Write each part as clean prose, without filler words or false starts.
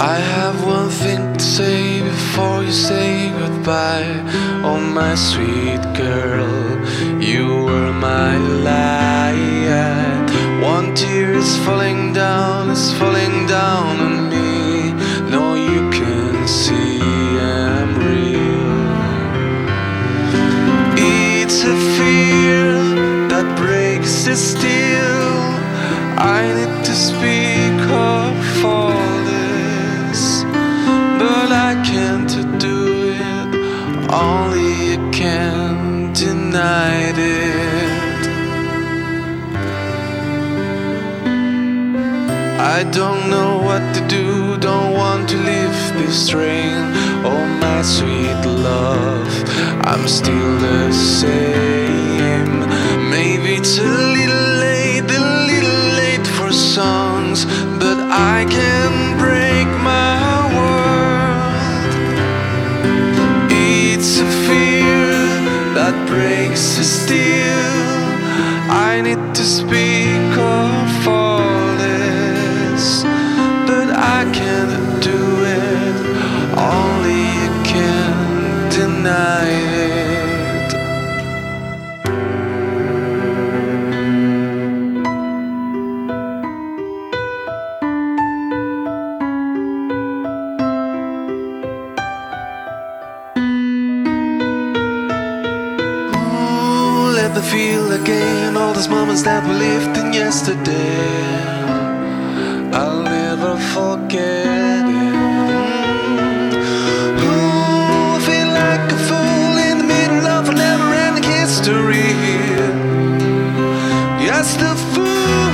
I have one thing to say before you say goodbye. Oh my sweet girl, you were my light. One tear is falling down, it's falling down on me. No, you can see I'm real. It's a fear that breaks the steel. I need to speak of all this, but I can't do it. Only you can deny it. I don't know what to do, don't want to leave this train. Oh my sweet love, I'm still the same. Maybe it's a little late for songs, but I can break my word. It's a fear that breaks the steel. I need to speak of all this, but I can't do it. Only you can deny it. Let me feel again all those moments that we lived in yesterday. I'll never forget it. Ooh, I feel like a fool in the middle of a never-ending history. Just a fool.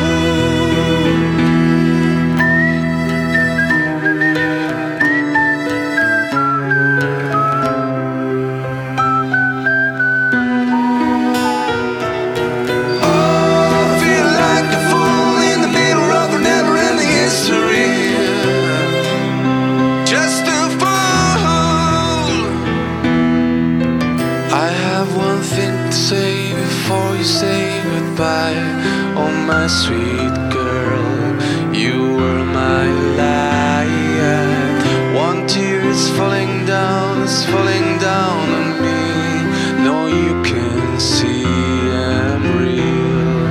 I have one thing to say before you say goodbye. Oh my sweet girl, you were my light. One tear is falling down, it's falling down on me. No, you can see I'm real.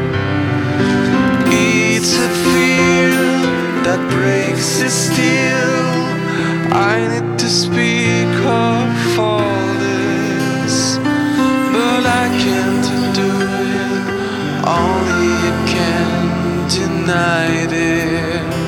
It's a fear that breaks the steel. I need to speak of all this, but I can't do it. Only you can deny it.